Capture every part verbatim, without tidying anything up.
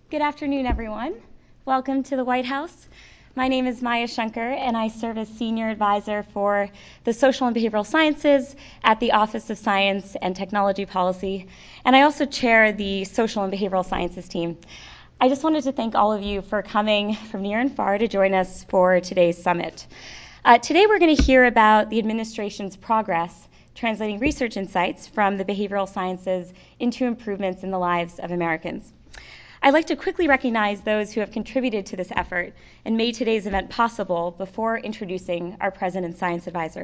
Good afternoon, everyone. Welcome to the White House. My name is Maya Shankar, and I serve as Senior Advisor for the Social and Behavioral Sciences at the Office of Science and Technology Policy, and I also chair the Social and Behavioral Sciences team. I just wanted to thank all of you for coming from near and far to join us for today's summit. Uh, today we're going to hear about the administration's progress translating research insights from the behavioral sciences into improvements in the lives of Americans. I'd like to quickly recognize those who have contributed to this effort and made today's event possible before introducing our President and Science Advisor.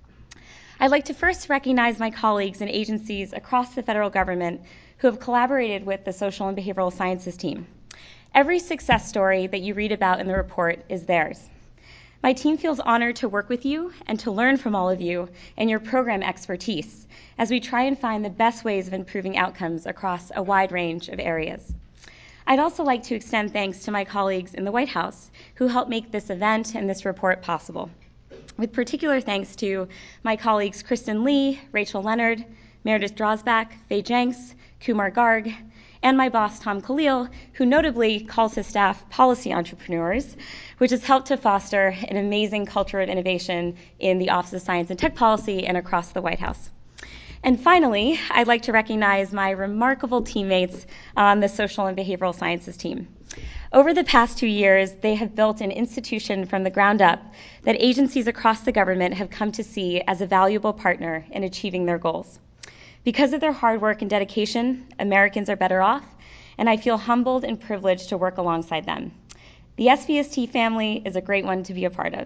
I'd like to first recognize my colleagues and agencies across the federal government who have collaborated with the Social and Behavioral Sciences team. Every success story that you read about in the report is theirs. My team feels honored to work with you and to learn from all of you and your program expertise as we try and find the best ways of improving outcomes across a wide range of areas. I'd also like to extend thanks to my colleagues in the White House who helped make this event and this report possible, with particular thanks to my colleagues Kristen Lee, Rachel Leonard, Meredith Drosbach, Faye Jenks, Kumar Garg, and my boss Tom Khalil, who notably calls his staff policy entrepreneurs, which has helped to foster an amazing culture of innovation in the Office of Science and Tech Policy and across the White House. And finally, I'd like to recognize my remarkable teammates on the Social and Behavioral Sciences team. Over the past two years, they have built an institution from the ground up that agencies across the government have come to see as a valuable partner in achieving their goals. Because of their hard work and dedication, Americans are better off, and I feel humbled and privileged to work alongside them. The S B S T family is a great one to be a part of.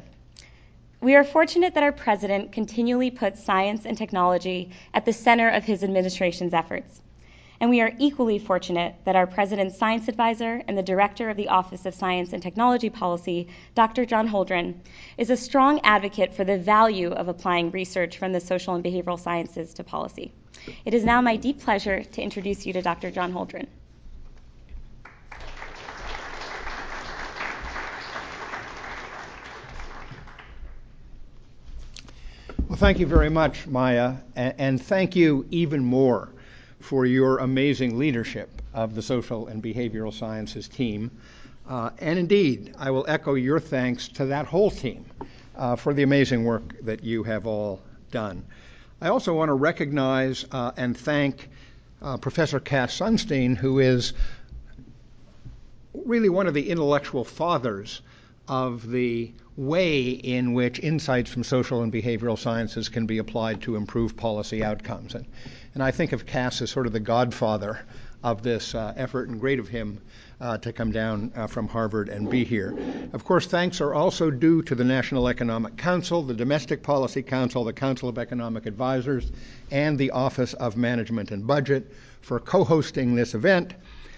We are fortunate that our president continually puts science and technology at the center of his administration's efforts. And we are equally fortunate that our president's science advisor and the director of the Office of Science and Technology Policy, Doctor John Holdren, is a strong advocate for the value of applying research from the social and behavioral sciences to policy. It is now my deep pleasure to introduce you to Doctor John Holdren. Well, thank you very much, Maya, and thank you even more for your amazing leadership of the Social and Behavioral Sciences team. Uh, and indeed, I will echo your thanks to that whole team uh, for the amazing work that you have all done. I also want to recognize uh, and thank uh, Professor Cass Sunstein, who is really one of the intellectual fathers of the way in which insights from social and behavioral sciences can be applied to improve policy outcomes. And, and I think of Cass as sort of the godfather of this uh, effort, and great of him uh, to come down uh, from Harvard and be here. Of course, thanks are also due to the National Economic Council, the Domestic Policy Council, the Council of Economic Advisors, and the Office of Management and Budget for co-hosting this event.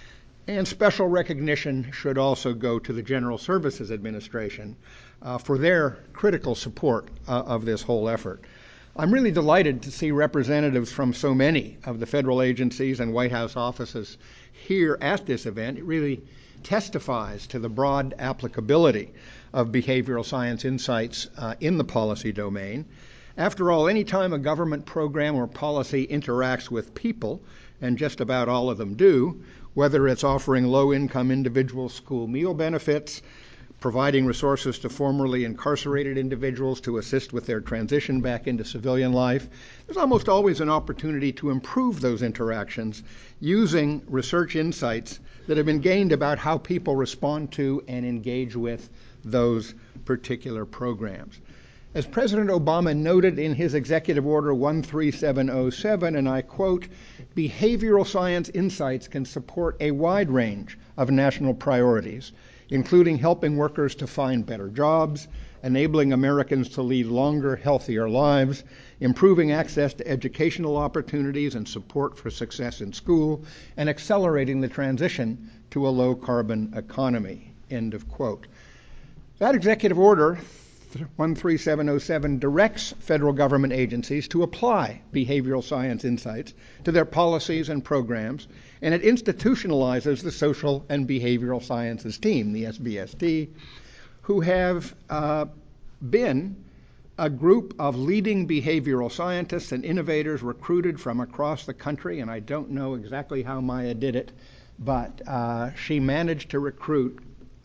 And special recognition should also go to the General Services Administration uh, for their critical support uh, of this whole effort. I'm really delighted to see representatives from so many of the federal agencies and White House offices here at this event. It really testifies to the broad applicability of behavioral science insights uh, in the policy domain. After all, any time a government program or policy interacts with people, and just about all of them do, whether it's offering low-income individuals school meal benefits, providing resources to formerly incarcerated individuals to assist with their transition back into civilian life, there's almost always an opportunity to improve those interactions using research insights that have been gained about how people respond to and engage with those particular programs. As President Obama noted in his Executive Order one three seven oh seven, and I quote, "Behavioral science insights can support a wide range of national priorities, including helping workers to find better jobs, enabling Americans to lead longer, healthier lives, improving access to educational opportunities and support for success in school, and accelerating the transition to a low-carbon economy," end of quote. That executive order one three seven oh seven directs federal government agencies to apply behavioral science insights to their policies and programs, and it institutionalizes the Social and Behavioral Sciences team, the S B S T, who have uh, been a group of leading behavioral scientists and innovators recruited from across the country, and I don't know exactly how Maya did it, but uh, she managed to recruit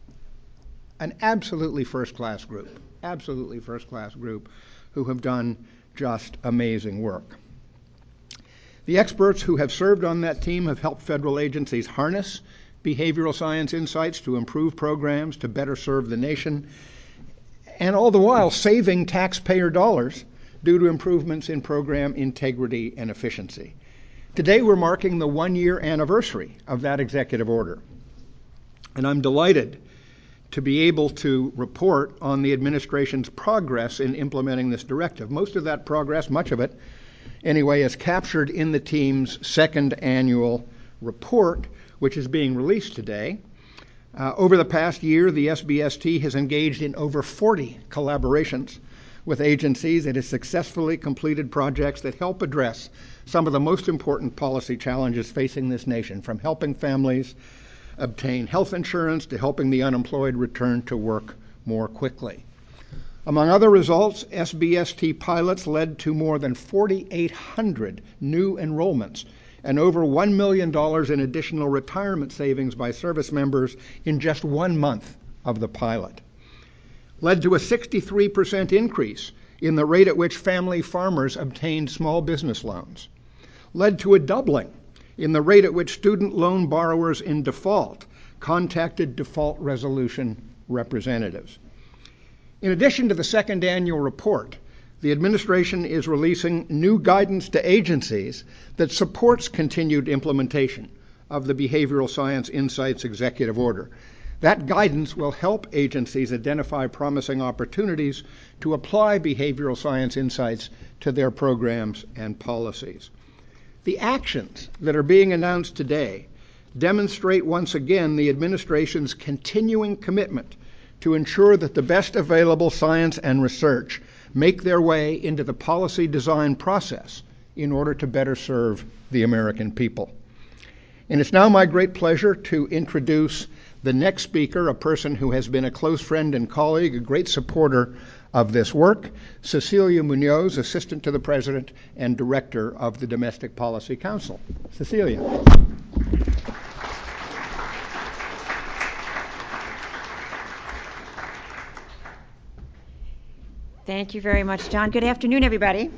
an absolutely first-class group, absolutely first-class group who have done just amazing work. The experts who have served on that team have helped federal agencies harness behavioral science insights to improve programs, to better serve the nation, and all the while saving taxpayer dollars due to improvements in program integrity and efficiency. Today we're marking the one-year anniversary of that executive order, and I'm delighted to be able to report on the administration's progress in implementing this directive. Most of that progress, much of it anyway, is captured in the team's second annual report, which is being released today. Uh, over the past year, the S B S T has engaged in over forty collaborations with agencies. It has successfully completed projects that help address some of the most important policy challenges facing this nation, from helping families obtain health insurance to helping the unemployed return to work more quickly. Among other results, S B S T pilots led to more than forty-eight hundred new enrollments and over one million dollars in additional retirement savings by service members in just one month of the pilot. Led to a sixty-three percent increase in the rate at which family farmers obtained small business loans. Led to a doubling in the rate at which student loan borrowers in default contacted default resolution representatives. In addition to the second annual report, the administration is releasing new guidance to agencies that supports continued implementation of the Behavioral Science Insights Executive Order. That guidance will help agencies identify promising opportunities to apply behavioral science insights to their programs and policies. The actions that are being announced today demonstrate once again the administration's continuing commitment to ensure that the best available science and research make their way into the policy design process in order to better serve the American people. And it's now my great pleasure to introduce the next speaker, a person who has been a close friend and colleague, a great supporter of this work, Cecilia Munoz, Assistant to the President and Director of the Domestic Policy Council. Cecilia. Thank you very much, John. Good afternoon, everybody.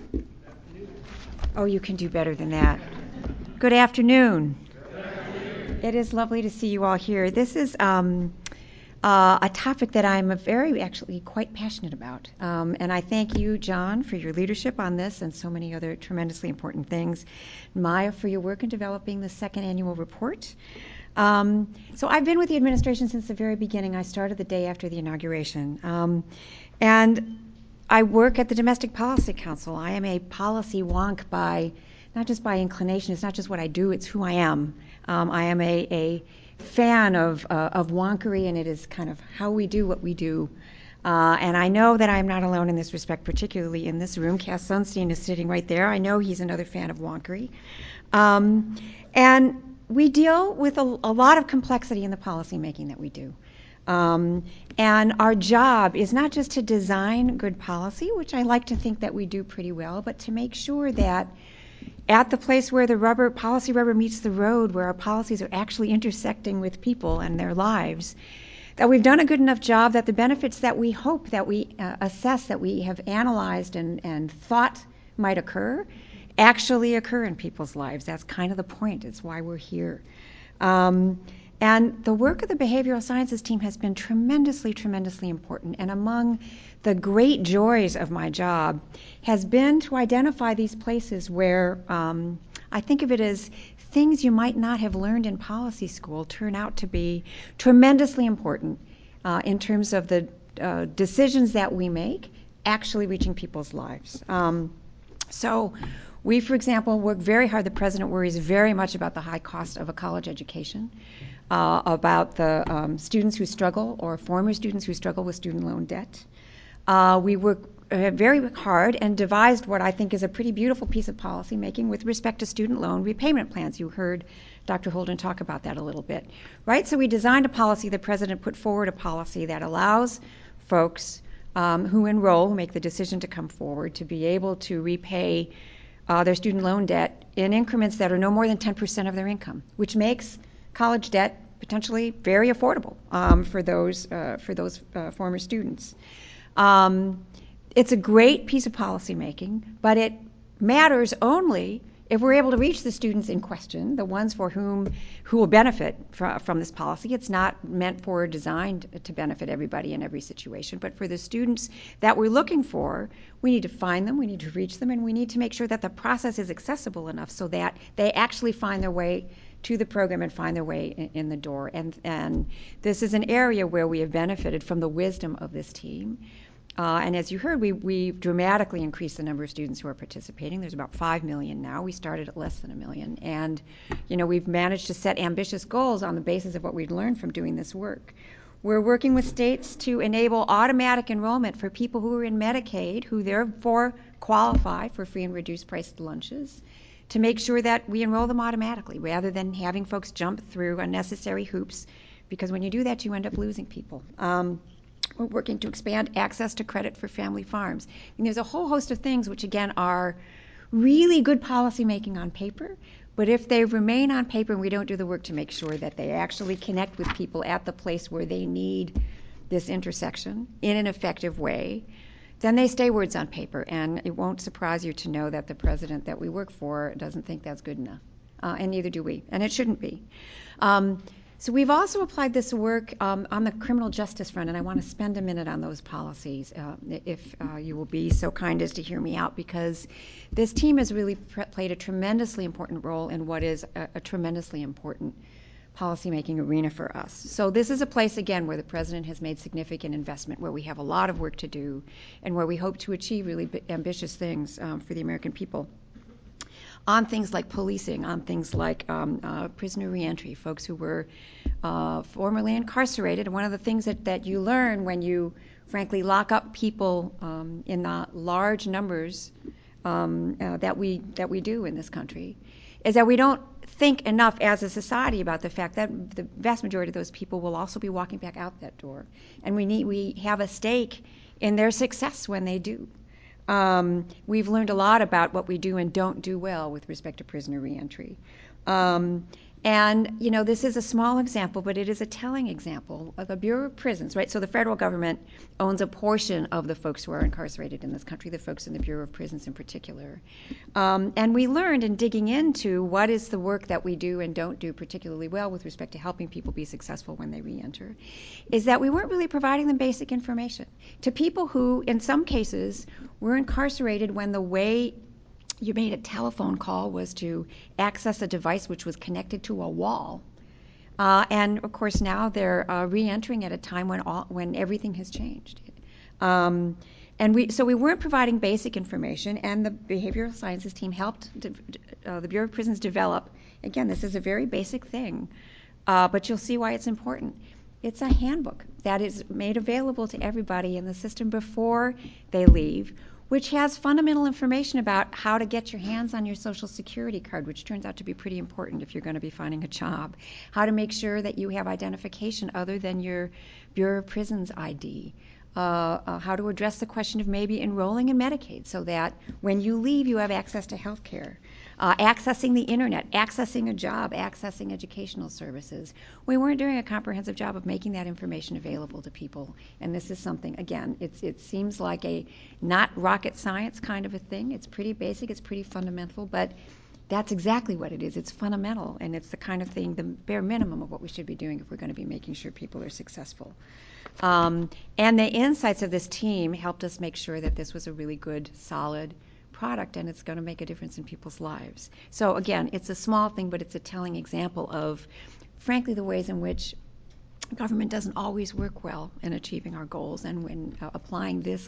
Oh, you can do better than that. Good afternoon. Good afternoon. It is lovely to see you all here. This is um, uh, a topic that I'm very, actually, quite passionate about. Um, and I thank you, John, for your leadership on this and so many other tremendously important things. Maya, for your work in developing the second annual report. Um, so I've been with the administration since the very beginning. I started the day after the inauguration. Um, and I work at the Domestic Policy Council. I am a policy wonk by, not just by inclination, it's not just what I do, it's who I am. Um, I am a, a fan of, uh, of wonkery, and it is kind of how we do what we do. Uh, and I know that I'm not alone in this respect, particularly in this room. Cass Sunstein is sitting right there. I know he's another fan of wonkery. Um, and we deal with a, a lot of complexity in the policy making that we do. Um, and our job is not just to design good policy, which I like to think that we do pretty well, but to make sure that at the place where the rubber, policy rubber meets the road, where our policies are actually intersecting with people and their lives, that we've done a good enough job that the benefits that we hope that we uh, assess, that we have analyzed and, and thought might occur, actually occur in people's lives. That's kind of the point. It's why we're here. Um, And the work of the behavioral sciences team has been tremendously, tremendously important. And among the great joys of my job has been to identify these places where um, I think of it as things you might not have learned in policy school turn out to be tremendously important uh, in terms of the uh, decisions that we make actually reaching people's lives. Um, so we, for example, work very hard. The president worries very much about the high cost of a college education. Uh, about the um, students who struggle or former students who struggle with student loan debt. Uh, we work uh, very hard and devised what I think is a pretty beautiful piece of policy making with respect to student loan repayment plans. You heard Doctor Holden talk about that a little bit, right? So we designed a policy, the president put forward a policy that allows folks um, who enroll, who make the decision to come forward, to be able to repay uh, their student loan debt in increments that are no more than ten percent of their income, which makes college debt potentially very affordable um, for those uh, for those uh, former students. Um, it's a great piece of policy making, but it matters only if we're able to reach the students in question, the ones for whom who will benefit from, from this policy. It's not meant for designed to benefit everybody in every situation, but for the students that we're looking for, we need to find them, we need to reach them, and we need to make sure that the process is accessible enough so that they actually find their way to the program and find their way in, in the door. And, and this is an area where we have benefited from the wisdom of this team. Uh, and as you heard, we, we dramatically increased the number of students who are participating. There's about five million now. We started at less than a million. And, you know, we've managed to set ambitious goals on the basis of what we've learned from doing this work. We're working with states to enable automatic enrollment for people who are in Medicaid, who therefore qualify for free and reduced price lunches, to make sure that we enroll them automatically rather than having folks jump through unnecessary hoops, because when you do that, you end up losing people. Um, We're working to expand access to credit for family farms. And there's a whole host of things which, again, are really good policy making on paper, but if they remain on paper and we don't do the work to make sure that they actually connect with people at the place where they need this intersection in an effective way, then they stay words on paper. And it won't surprise you to know that the president that we work for doesn't think that's good enough, uh, and neither do we, and it shouldn't be. Um, So we've also applied this work um, on the criminal justice front, and I want to spend a minute on those policies, uh, if uh, you will be so kind as to hear me out, because this team has really pr- played a tremendously important role in what is a, a tremendously important policymaking arena for us. So this is a place, again, where the president has made significant investment, where we have a lot of work to do, and where we hope to achieve really b- ambitious things um, for the American people. On things like policing, on things like um, uh, prisoner reentry, folks who were uh, formerly incarcerated. And one of the things that, that you learn when you, frankly, lock up people um, in the large numbers um, uh, that we that we do in this country is that we don't think enough as a society about the fact that the vast majority of those people will also be walking back out that door. And we need we have a stake in their success when they do. Um, we've learned a lot about what we do and don't do well with respect to prisoner reentry. Um, and, you know, this is a small example, but it is a telling example of the Bureau of Prisons, right? So the federal government owns a portion of the folks who are incarcerated in this country, the folks in the Bureau of Prisons in particular. Um, and we learned in digging into what is the work that we do and don't do particularly well with respect to helping people be successful when they reenter, is that we weren't really providing them basic information to people who, in some cases, were incarcerated when the way you made a telephone call was to access a device which was connected to a wall. Uh, and of course now they're uh, re-entering at a time when all, when everything has changed. Um, and we so we weren't providing basic information, and the behavioral sciences team helped de- uh, the Bureau of Prisons develop. Again, this is a very basic thing, uh, but you'll see why it's important. It's a handbook that is made available to everybody in the system before they leave, which has fundamental information about how to get your hands on your Social Security card, which turns out to be pretty important if you're going to be finding a job, how to make sure that you have identification other than your Bureau of Prisons I D, uh, uh, how to address the question of maybe enrolling in Medicaid so that when you leave you have access to health care. Uh, accessing the internet, accessing a job, accessing educational services. We weren't doing a comprehensive job of making that information available to people. And this is something, again, it's, it seems like a not rocket science kind of a thing. It's pretty basic, it's pretty fundamental, but that's exactly what it is. It's fundamental, and it's the kind of thing, the bare minimum of what we should be doing if we're going to be making sure people are successful. Um, and the insights of this team helped us make sure that this was a really good, solid product, and it's going to make a difference in people's lives. So again, it's a small thing, but it's a telling example of, frankly, the ways in which government doesn't always work well in achieving our goals, and when uh, applying this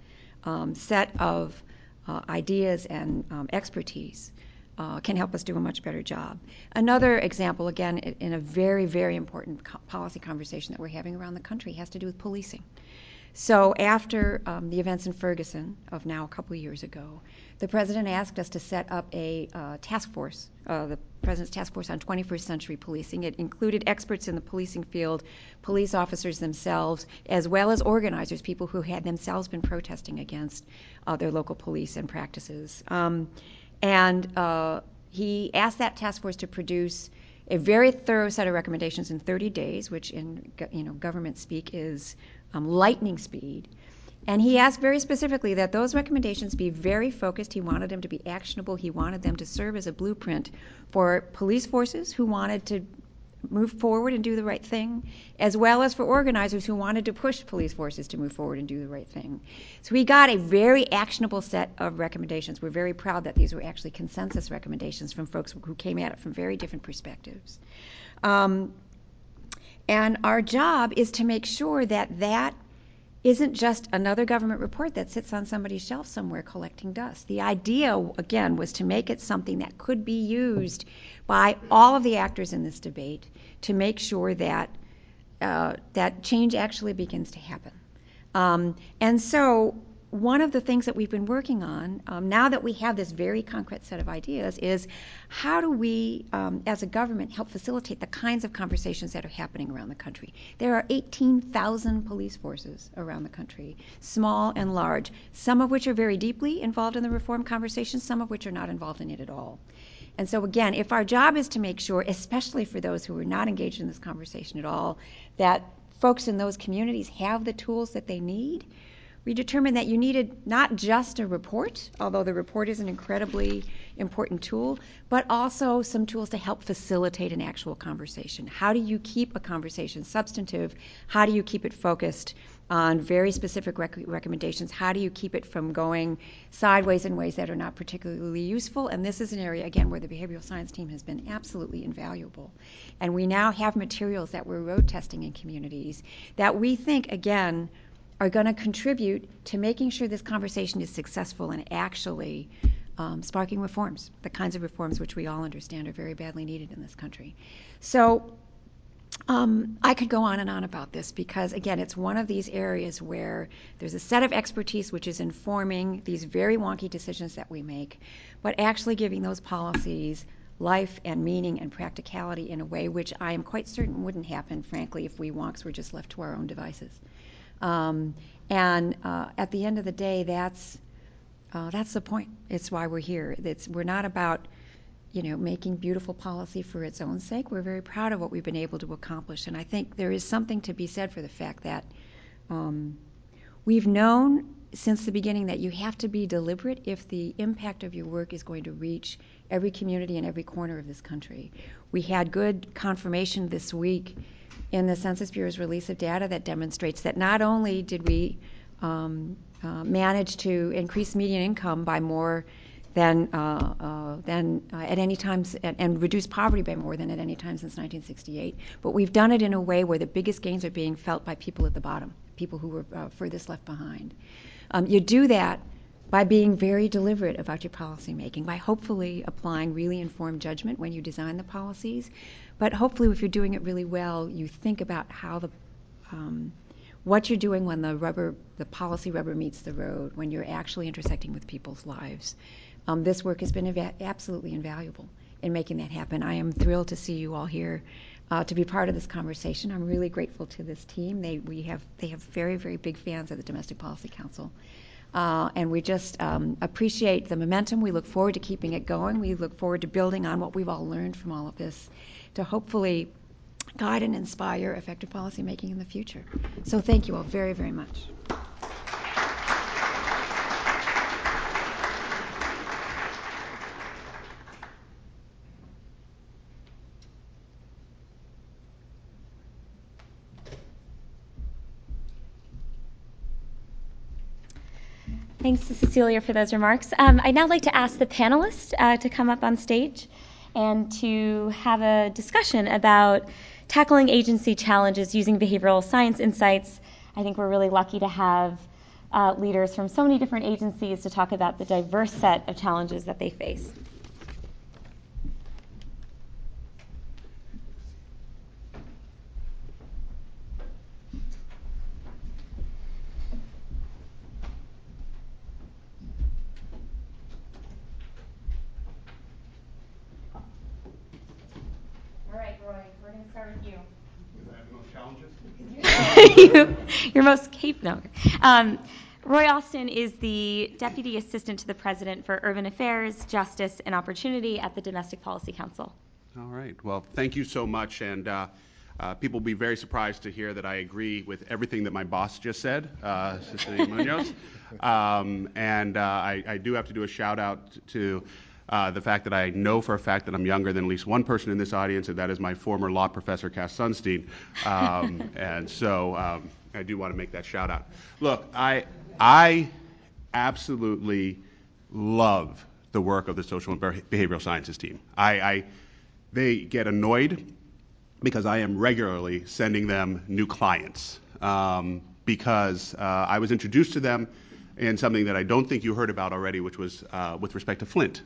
um, set of uh, ideas and um, expertise uh, can help us do a much better job. Another example, again, in a very, very important co- policy conversation that we're having around the country, has to do with policing. So after um, the events in Ferguson of now a couple of years ago, the president asked us to set up a uh, task force, uh, the president's task force on twenty-first century policing. It included experts in the policing field, police officers themselves, as well as organizers, people who had themselves been protesting against uh, their local police and practices. Um, and uh, he asked that task force to produce a very thorough set of recommendations in thirty days, which in you know government speak is um, lightning speed. And he asked very specifically that those recommendations be very focused. He wanted them to be actionable. He wanted them to serve as a blueprint for police forces who wanted to move forward and do the right thing, as well as for organizers who wanted to push police forces to move forward and do the right thing. So we got a very actionable set of recommendations. We're very proud that these were actually consensus recommendations from folks who came at it from very different perspectives. Um, and our job is to make sure that that isn't just another government report that sits on somebody's shelf somewhere collecting dust. The idea, again, was to make it something that could be used by all of the actors in this debate to make sure that uh, that change actually begins to happen. Um, and so one of the things that we've been working on, um, now that we have this very concrete set of ideas, is how do we, um, as a government, help facilitate the kinds of conversations that are happening around the country. There are eighteen thousand police forces around the country, small and large, some of which are very deeply involved in the reform conversation, some of which are not involved in it at all. And so again, if our job is to make sure, especially for those who are not engaged in this conversation at all, that folks in those communities have the tools that they need, we determined that you needed not just a report, although the report is an incredibly important tool, but also some tools to help facilitate an actual conversation. How do you keep a conversation substantive? How do you keep it focused on very specific rec- recommendations? How do you keep it from going sideways in ways that are not particularly useful? And this is an area, again, where the behavioral science team has been absolutely invaluable. And we now have materials that we're road testing in communities that we think, again, are going to contribute to making sure this conversation is successful and actually um, sparking reforms, the kinds of reforms which we all understand are very badly needed in this country. So um, I could go on and on about this because, again, it's one of these areas where there's a set of expertise which is informing these very wonky decisions that we make, but actually giving those policies life and meaning and practicality in a way which I am quite certain wouldn't happen, frankly, if we wonks were just left to our own devices. Um, and uh, at the end of the day, that's uh, that's the point. It's why we're here. It's, we're not about, you know, making beautiful policy for its own sake. We're very proud of what we've been able to accomplish, and I think there is something to be said for the fact that um, we've known since the beginning that you have to be deliberate if the impact of your work is going to reach every community in every corner of this country. We had good confirmation this week in the Census Bureau's release of data that demonstrates that not only did we um, uh, manage to increase median income by more than uh, uh, than uh, at any time, and, and reduce poverty by more than at any time since nineteen sixty-eight, but we've done it in a way where the biggest gains are being felt by people at the bottom, people who were uh, furthest left behind. Um, you do that by being very deliberate about your policy making, by hopefully applying really informed judgment when you design the policies. But hopefully, if you're doing it really well, you think about how the um, what you're doing when the rubber, the policy rubber meets the road, when you're actually intersecting with people's lives. Um, this work has been inva- absolutely invaluable in making that happen. I am thrilled to see you all here uh, to be part of this conversation. I'm really grateful to this team. They we have they have very very big fans of the Domestic Policy Council. Uh, and we just um, appreciate the momentum. We look forward to keeping it going. We look forward to building on what we've all learned from all of this to hopefully guide and inspire effective policy making in the future. So thank you all very, very much. Thanks to Cecilia for those remarks. Um, I'd now like to ask the panelists uh, to come up on stage and to have a discussion about tackling agency challenges using behavioral science insights. I think we're really lucky to have uh, leaders from so many different agencies to talk about the diverse set of challenges that they face. All right, Roy, we're going to start with you. Because I have the most challenges? you, you're most capable. Um, Roy Austin is the Deputy Assistant to the President for Urban Affairs, Justice, and Opportunity at the Domestic Policy Council. All right. Well, thank you so much. And uh, uh, people will be very surprised to hear that I agree with everything that my boss just said, uh, Cecilia Munoz. Um, and uh, I, I do have to do a shout out to uh, the fact that I know for a fact that I'm younger than at least one person in this audience, and that is my former law professor, Cass Sunstein. Um, and so um, I do want to make that shout out. Look, I, I absolutely love the work of the social and behavioral sciences team. I, I They get annoyed because I am regularly sending them new clients um, because uh, I was introduced to them in something that I don't think you heard about already, which was uh, with respect to Flint.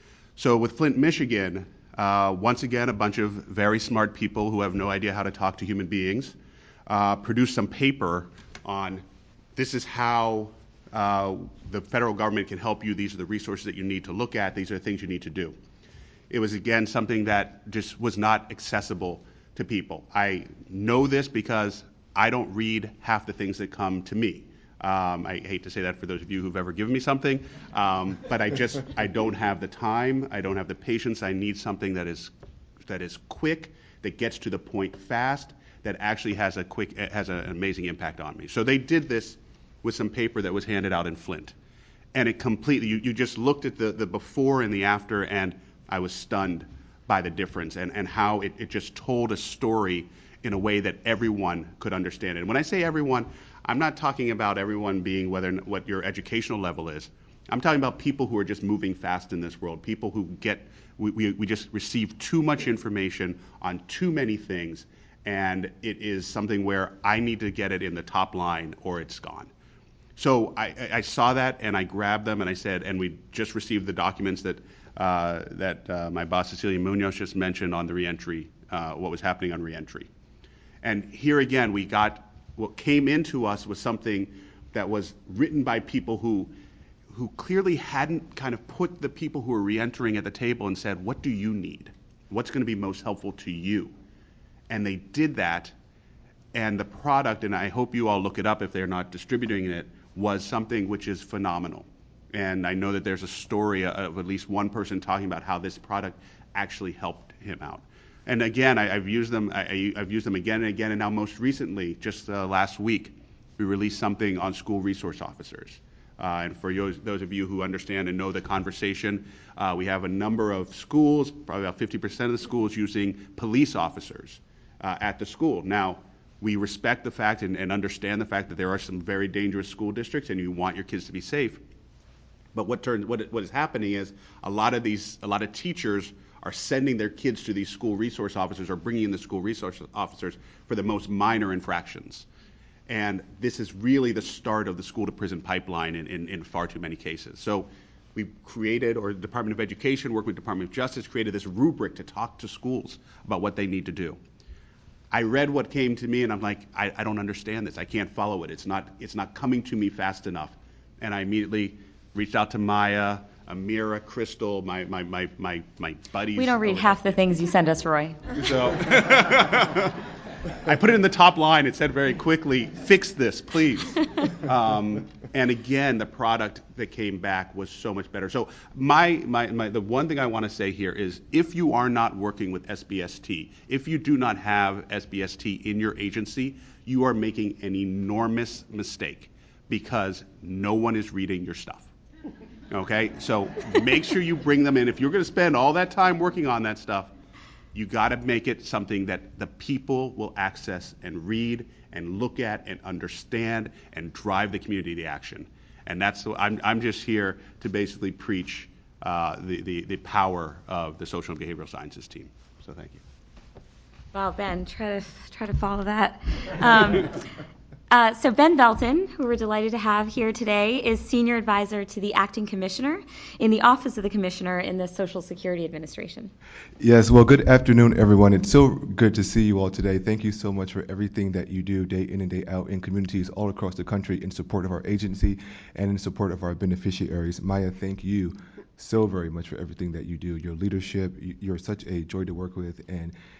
So with Flint, Michigan, uh, once again, a bunch of very smart people who have no idea how to talk to human beings uh, produced some paper on this is how uh, the federal government can help you. These are the resources that you need to look at. These are the things you need to do. It was, again, something that just was not accessible to people. I know this because I don't read half the things that come to me. Um, I hate to say that for those of you who've ever given me something, um, but I just, I don't have the time, I don't have the patience. I need something that is, that is quick, that gets to the point fast, that actually has a quick, has an amazing impact on me. So they did this with some paper that was handed out in Flint. And it completely, you, you just looked at the, the before and the after, and I was stunned by the difference and, and how it, it just told a story in a way that everyone could understand it. And when I say everyone, I'm not talking about everyone being whether what your educational level is. I'm talking about people who are just moving fast in this world, people who get, we, we, we just receive too much information on too many things, and it is something where I need to get it in the top line or it's gone. So I, I saw that and I grabbed them and I said, and we just received the documents that uh, that uh, my boss Cecilia Munoz just mentioned on the reentry, uh, what was happening on reentry. And here again, we got what came into us was something that was written by people who who clearly hadn't kind of put the people who were reentering at the table and said, what do you need? What's going to be most helpful to you? And they did that. And the product, and I hope you all look it up if they're not distributing it, was something which is phenomenal. And I know that there's a story of at least one person talking about how this product actually helped him out. And again, I, I've used them. I, I've used them again and again. And now, most recently, just uh, last week, we released something on school resource officers. Uh, and for those, those of you who understand and know the conversation, uh, we have a number of schools, probably about fifty percent of the schools, using police officers uh, at the school. Now, we respect the fact and, and understand the fact that there are some very dangerous school districts, and you want your kids to be safe. But what turns what what is happening is a lot of these a lot of teachers are sending their kids to these school resource officers or bringing in the school resource officers for the most minor infractions. And this is really the start of the school to prison pipeline in, in, in far too many cases. So we've created, or the Department of Education, working with the Department of Justice, created this rubric to talk to schools about what they need to do. I read what came to me and I'm like, I, I don't understand this. I can't follow it. It's not, it's not coming to me fast enough. And I immediately reached out to Maya, Amira, Crystal, my, my, my, my, my buddies. We don't read half the things you send us, Roy. So I put it in the top line. It said very quickly, fix this, please. Um, and again, the product that came back was so much better. So my, my, my, the one thing I want to say here is if you are not working with S B S T, if you do not have S B S T in your agency, you are making an enormous mistake because no one is reading your stuff. Okay, so make sure you bring them in. If you're going to spend all that time working on that stuff, you got to make it something that the people will access and read and look at and understand and drive the community to action. And that's the, I'm I'm just here to basically preach uh, the, the the power of the social and behavioral sciences team. So thank you. Well, Ben, try to try to follow that. Um, Uh, so Ben Belton, who we're delighted to have here today, is Senior Advisor to the Acting Commissioner in the Office of the Commissioner in the Social Security Administration. Yes, well, good afternoon, everyone. It's so good to see you all today. Thank you so much for everything that you do day in and day out in communities all across the country in support of our agency and in support of our beneficiaries. Maya, thank you so very much for everything that you do. Your leadership, you're such a joy to work with, and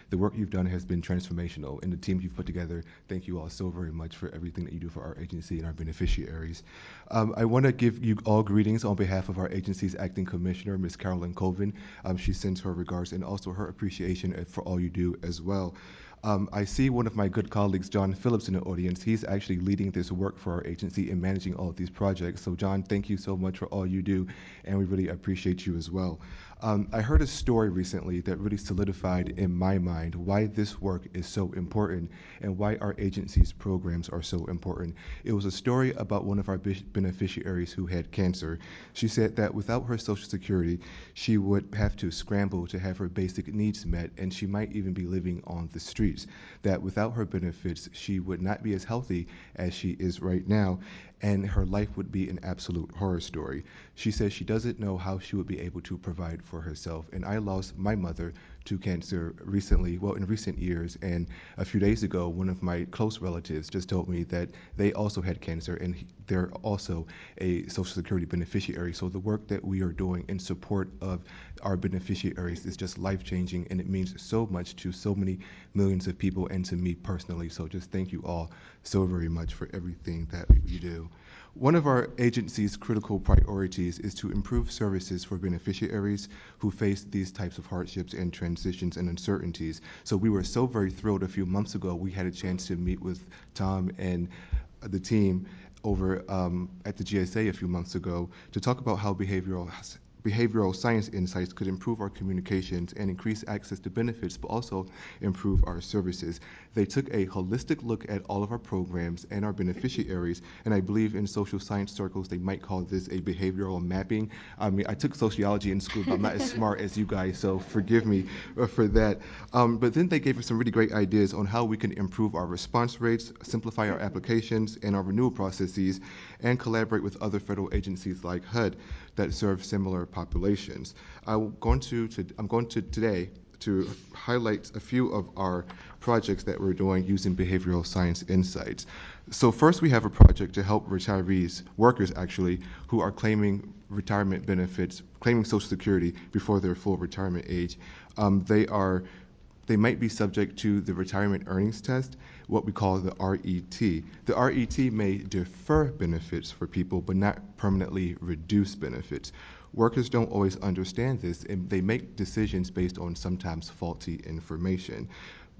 The work you've done has been transformational, and the team you've put together, thank you all so very much for everything that you do for our agency and our beneficiaries. Um, I want to give you all greetings on behalf of our agency's acting commissioner, Miz Carolyn Colvin. Um, she sends her regards and also her appreciation for all you do as well. Um, I see one of my good colleagues, John Phillips, in the audience. He's actually leading this work for our agency and managing all of these projects. So, John, thank you so much for all you do, and we really appreciate you as well. Um, I heard a story recently that really solidified in my mind why this work is so important and why our agency's programs are so important. It was a story about one of our beneficiaries who had cancer. She said that without her Social Security, she would have to scramble to have her basic needs met, and she might even be living on the streets. That without her benefits, she would not be as healthy as she is right now, and her life would be an absolute horror story. She says she doesn't know how she would be able to provide for herself. And I lost my mother to cancer recently, well, in recent years. And a few days ago, one of my close relatives just told me that they also had cancer and he, they're also a Social Security beneficiary. So the work that we are doing in support of our beneficiaries is just life-changing, and it means so much to so many millions of people and to me personally. So just thank you all so very much for everything that you do. One of our agency's critical priorities is to improve services for beneficiaries who face these types of hardships and transitions and uncertainties. So we were so very thrilled a few months ago we had a chance to meet with Tom and the team over um, at the G S A a few months ago to talk about how behavioral behavioral science insights could improve our communications and increase access to benefits, but also improve our services. They took a holistic look at all of our programs and our beneficiaries, and I believe in social science circles they might call this a behavioral mapping. I mean, I took sociology in school, but I'm not as smart as you guys, so forgive me for that. Um, but then they gave us some really great ideas on how we can improve our response rates, simplify our applications and our renewal processes, and collaborate with other federal agencies like H U D that serve similar populations. I'm going to, to I'm going to today to highlight a few of our projects that we're doing using behavioral science insights. So first we have a project to help retirees, workers actually, who are claiming retirement benefits, claiming Social Security before their full retirement age. Um, they are They might be subject to the retirement earnings test, what we call the R E T. The R E T may defer benefits for people, but not permanently reduce benefits. Workers don't always understand this, and they make decisions based on sometimes faulty information.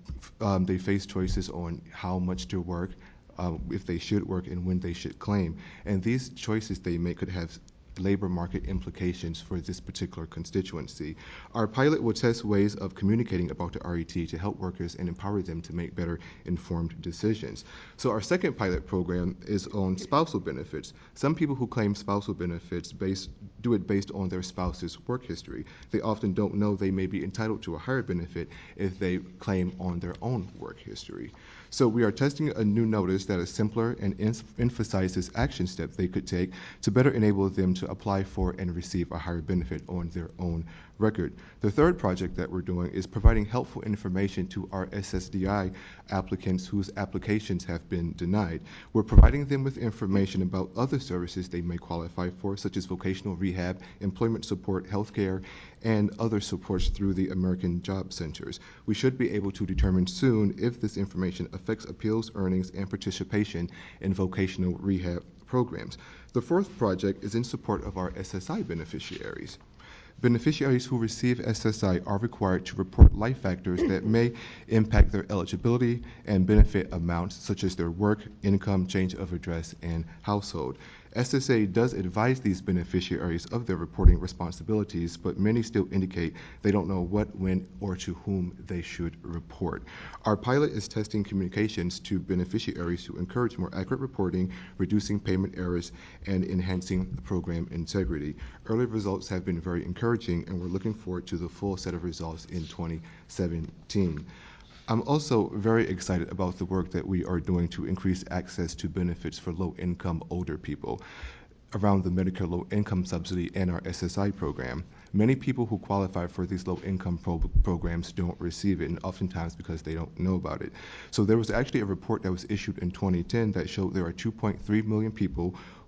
Um, they face choices on how much to work, uh, if they should work, and when they should claim. And these choices they make could have labor market implications for this particular constituency. Our pilot will test ways of communicating about the R E T to help workers and empower them to make better informed decisions. So our second pilot program is on spousal benefits. Some people who claim spousal benefits based, do it based on their spouse's work history. They often don't know they may be entitled to a higher benefit if they claim on their own work history. So we are testing a new notice that is simpler and em- emphasizes action steps they could take to better enable them to apply for and receive a higher benefit on their own record. The third project that we're doing is providing helpful information to our S S D I applicants whose applications have been denied. We're providing them with information about other services they may qualify for, such as vocational rehab, employment support, healthcare, and other supports through the American Job Centers. We should be able to determine soon if this information affects appeals, earnings, and participation in vocational rehab programs. The fourth project is in support of our S S I beneficiaries. Beneficiaries who receive S S I are required to report life factors that may impact their eligibility and benefit amounts, such as their work, income, change of address, and household. S S A does advise these beneficiaries of their reporting responsibilities, but many still indicate they don't know what, when, or to whom they should report. Our pilot is testing communications to beneficiaries to encourage more accurate reporting, reducing payment errors, and enhancing the program integrity. Early results have been very encouraging, and we're looking forward to the full set of results in twenty seventeen. I'm also very excited about the work that we are doing to increase access to benefits for low-income older people around the Medicare low-income subsidy and our S S I program. Many people who qualify for these low-income pro- programs don't receive it, and oftentimes because they don't know about it. So there was actually a report that was issued in twenty ten that showed there are two point three million people who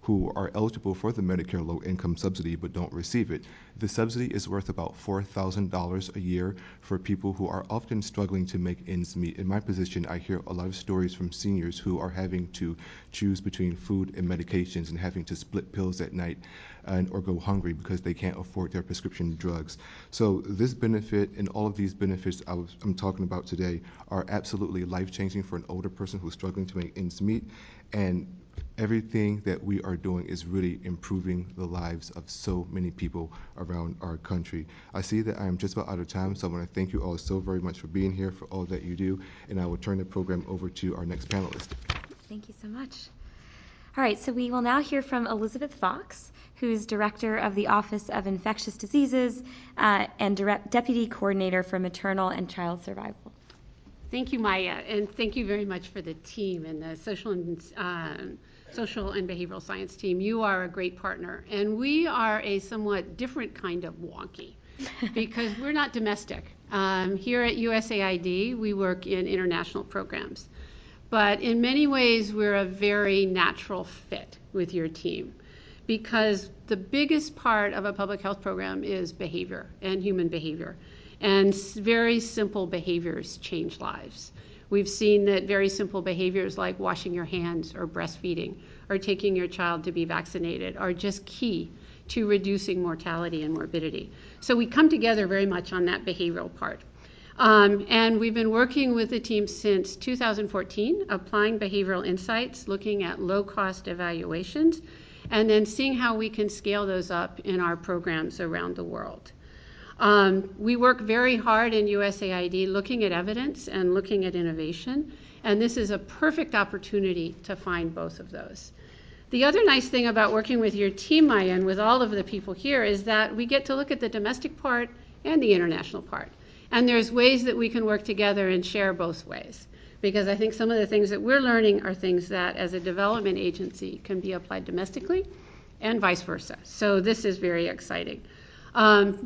who are eligible for the Medicare low-income subsidy but don't receive it. The subsidy is worth about four thousand dollars a year for people who are often struggling to make ends meet. In my position, I hear a lot of stories from seniors who are having to choose between food and medications and having to split pills at night and, or go hungry because they can't afford their prescription drugs. So this benefit and all of these benefits I was, I'm talking about today are absolutely life-changing for an older person who's struggling to make ends meet, and everything that we are doing is really improving the lives of so many people around our country. I see that I am just about out of time, so I want to thank you all so very much for being here, for all that you do, and I will turn the program over to our next panelist. Thank you so much. All right, so we will now hear from Elizabeth Fox, who's Director of the Office of Infectious Diseases uh, and Direct Deputy Coordinator for Maternal and Child Survival. Thank you, Maya, and thank you very much for the team and the social and, uh, social and behavioral science team. You are a great partner, and we are a somewhat different kind of wonky because we're not domestic. Um, here at U S A I D, we work in international programs, but in many ways, we're a very natural fit with your team, because the biggest part of a public health program is behavior and human behavior. And very simple behaviors change lives. We've seen that very simple behaviors like washing your hands or breastfeeding or taking your child to be vaccinated are just key to reducing mortality and morbidity. So we come together very much on that behavioral part. Um, and we've been working with the team since two thousand fourteen, applying behavioral insights, looking at low-cost evaluations, and then seeing how we can scale those up in our programs around the world. Um, we work very hard in U S A I D looking at evidence and looking at innovation, and this is a perfect opportunity to find both of those. The other nice thing about working with your team, Maya, and with all of the people here is that we get to look at the domestic part and the international part. And there's ways that we can work together and share both ways, because I think some of the things that we're learning are things that as a development agency can be applied domestically and vice versa. So this is very exciting. Um,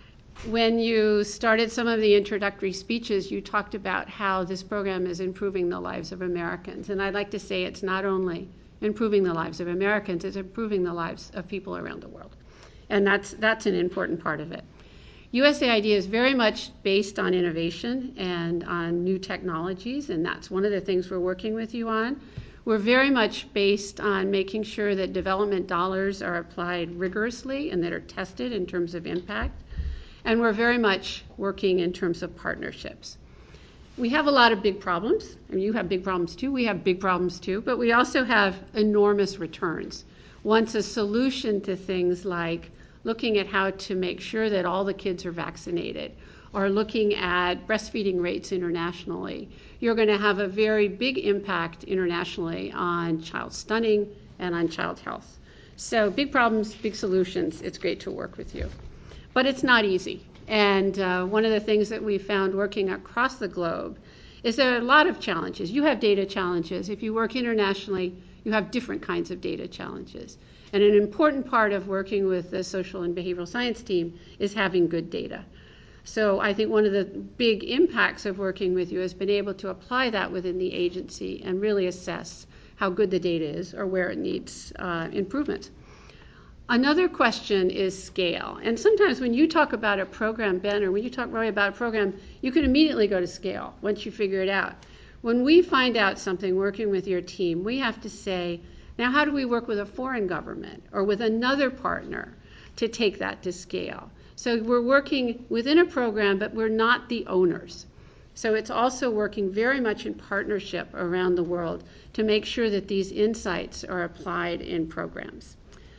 When you started some of the introductory speeches, you talked about how this program is improving the lives of Americans. And I'd like to say it's not only improving the lives of Americans, it's improving the lives of people around the world. And that's, that's an important part of it. U S A I D is very much based on innovation and on new technologies, and that's one of the things we're working with you on. We're very much based on making sure that development dollars are applied rigorously and that are tested in terms of impact. And we're very much working in terms of partnerships. We have a lot of big problems, and you have big problems too, we have big problems too, but we also have enormous returns. Once a solution to things like looking at how to make sure that all the kids are vaccinated, or looking at breastfeeding rates internationally, you're going to have a very big impact internationally on child stunning and on child health. So big problems, big solutions, it's great to work with you. But it's not easy. And uh, one of the things that we found working across the globe is there are a lot of challenges. You have data challenges. If you work internationally, you have different kinds of data challenges. And an important part of working with the social and behavioral science team is having good data. So I think one of the big impacts of working with you has been able to apply that within the agency and really assess how good the data is or where it needs uh, improvement. Another question is scale. And sometimes when you talk about a program, Ben, or when you talk Roy about a program, you can immediately go to scale once you figure it out. When we find out something working with your team, we have to say, now how do we work with a foreign government or with another partner to take that to scale? So we're working within a program, but we're not the owners. So it's also working very much in partnership around the world to make sure that these insights are applied in programs.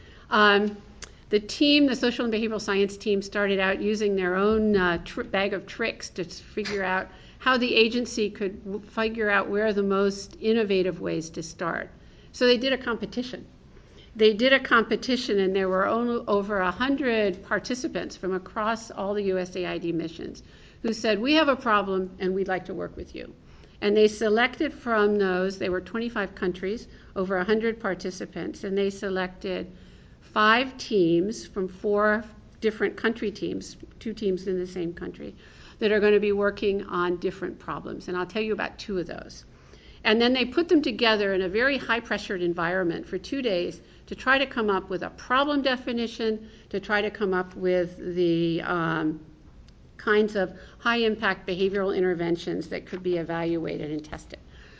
Um, the team, the social and behavioral science team, started out using their own uh, tr- bag of tricks to figure out how the agency could w- figure out where are the most innovative ways to start. So they did a competition. They did a competition, and there were only over one hundred participants from across all the U S A I D missions who said, we have a problem and we'd like to work with you. And they selected from those, they were twenty-five countries, over one hundred participants, and they selected five teams from four different country teams, two teams in the same country, that are going to be working on different problems. And I'll tell you about two of those. And then they put them together in a very high-pressured environment for two days to try to come up with a problem definition, to try to come up with the um, kinds of high-impact behavioral interventions that could be evaluated and tested.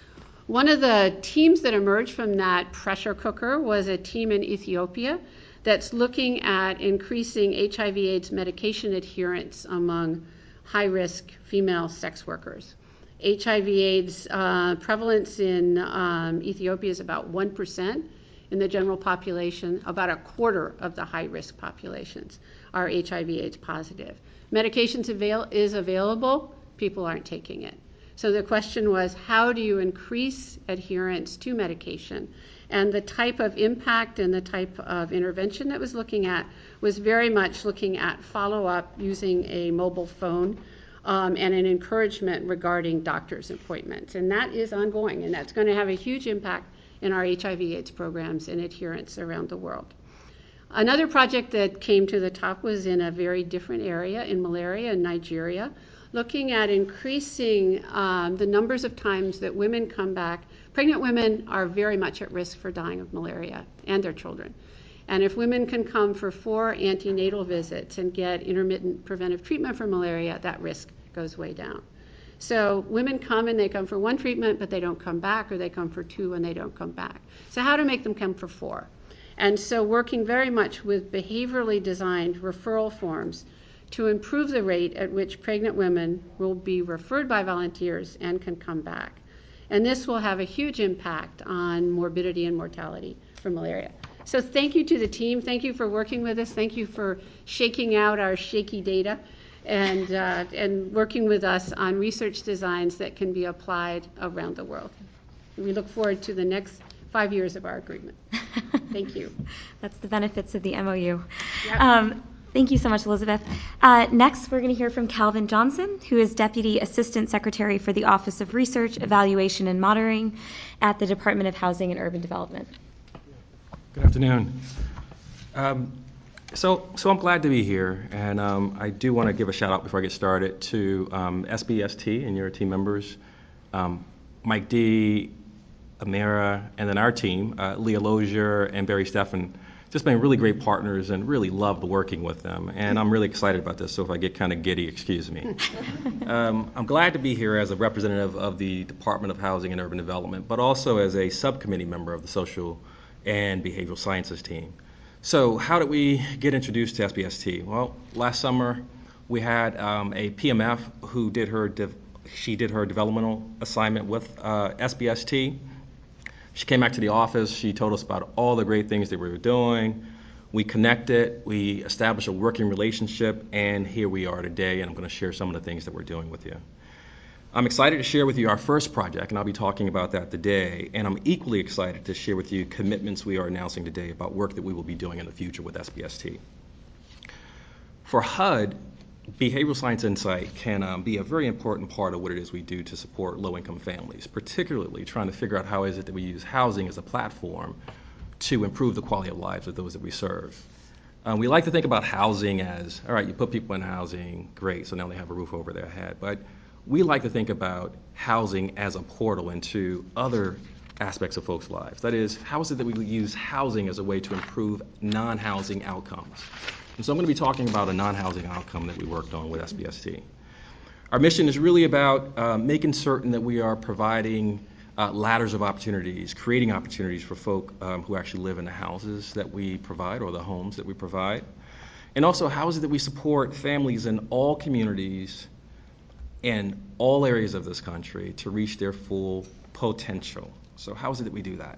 One of the teams that emerged from that pressure cooker was a team in Ethiopia that's looking at increasing H I V AIDS medication adherence among high-risk female sex workers. H I V AIDS uh, prevalence in um, Ethiopia is about one percent in the general population. About a quarter of the high-risk populations are H I V AIDS positive. Medications avail- is available, people aren't taking it. So the question was, how do you increase adherence to medication? And the type of impact and the type of intervention that was looking at was very much looking at follow-up using a mobile phone um, and an encouragement regarding doctor's appointments. And that is ongoing, and that's going to have a huge impact in our H I V AIDS programs and adherence around the world. Another project that came to the top was in a very different area, in malaria in Nigeria, looking at increasing um, the numbers of times that women come back. Pregnant women are very much at risk for dying of malaria, and their children. And if women can come for four antenatal visits and get intermittent preventive treatment for malaria, that risk goes way down. So women come and they come for one treatment, but they don't come back, or they come for two and they don't come back. So how to make them come for four? And so working very much with behaviorally designed referral forms to improve the rate at which pregnant women will be referred by volunteers and can come back. And this will have a huge impact on morbidity and mortality from malaria. So thank you to the team. Thank you for working with us. Thank you for shaking out our shaky data and, uh, and working with us on research designs that can be applied around the world. We look forward to the next five years of our agreement. Thank you. That's the benefits of the M O U. Yep. Um, Thank you so much, Elizabeth. Uh, next, we're going to hear from Calvin Johnson, who is Deputy Assistant Secretary for the Office of Research, Evaluation, and Monitoring at the Department of Housing and Urban Development. Good afternoon. Um, so, so I'm glad to be here, and um, I do want to give a shout out before I get started to um, S B S T and your team members, um, Mike D, Amira, and then our team, uh, Leah Lozier and Barry Steffen. Just been really great partners and really loved working with them. And I'm really excited about this, so if I get kind of giddy, excuse me. um, I'm glad to be here as a representative of the Department of Housing and Urban Development, but also as a subcommittee member of the Social and Behavioral Sciences team. So how did we get introduced to S B S T? Well, last summer we had um, a P M F who did her, de- she did her developmental assignment with uh, S B S T. She came back to the office, she told us about all the great things that we were doing. We connected, we established a working relationship, and here we are today, and I'm going to share some of the things that we're doing with you. I'm excited to share with you our first project, and I'll be talking about that today, and I'm equally excited to share with you commitments we are announcing today about work that we will be doing in the future with S B S T. For H U D, behavioral science insight can um, be a very important part of what it is we do to support low-income families, particularly trying to figure out how is it that we use housing as a platform to improve the quality of lives of those that we serve. Um, we like to think about housing as, all right, you put people in housing, great, so now they have a roof over their head. But we like to think about housing as a portal into other aspects of folks' lives. That is, how is it that we use housing as a way to improve non-housing outcomes? And so I'm going to be talking about a non-housing outcome that we worked on with S B S T. Our mission is really about uh, making certain that we are providing uh, ladders of opportunities, creating opportunities for folk um, who actually live in the houses that we provide or the homes that we provide. And also, how is it that we support families in all communities in all areas of this country to reach their full potential? So how is it that we do that?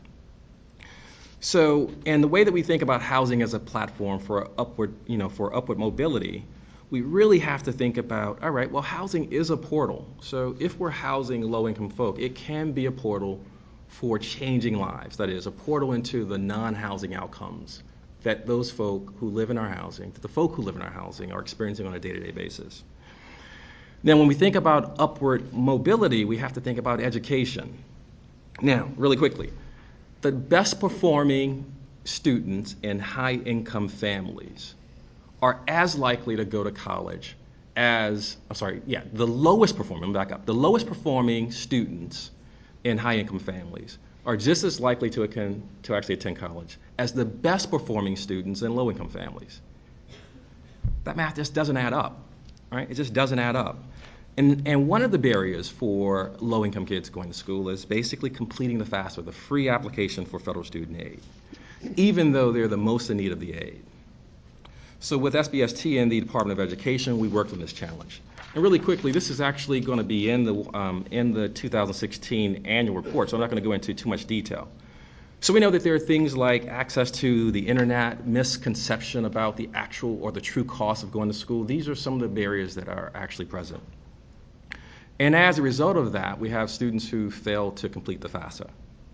So, and the way that we think about housing as a platform for upward, you know, for upward mobility, we really have to think about, all right, well, housing is a portal. So if we're housing low-income folk, it can be a portal for changing lives. That is, a portal into the non-housing outcomes that those folk who live in our housing, that the folk who live in our housing are experiencing on a day-to-day basis. Now, when we think about upward mobility, we have to think about education. Now, really quickly, the best performing students in high-income families are as likely to go to college as, I'm sorry, yeah, the lowest performing, back up, the lowest performing students in high-income families are just as likely to, attend, to actually attend college as the best performing students in low-income families. That math just doesn't add up, right? It just doesn't add up. And, and one of the barriers for low-income kids going to school is basically completing the FAFSA, the free application for federal student aid, even though they're the most in need of the aid. So with S B S T and the Department of Education, we worked on this challenge. And really quickly, this is actually going to be in the, um, in the two thousand sixteen annual report, so I'm not going to go into too much detail. So we know that there are things like access to the internet, misconception about the actual or the true cost of going to school. These are some of the barriers that are actually present. And as a result of that, we have students who fail to complete the FAFSA.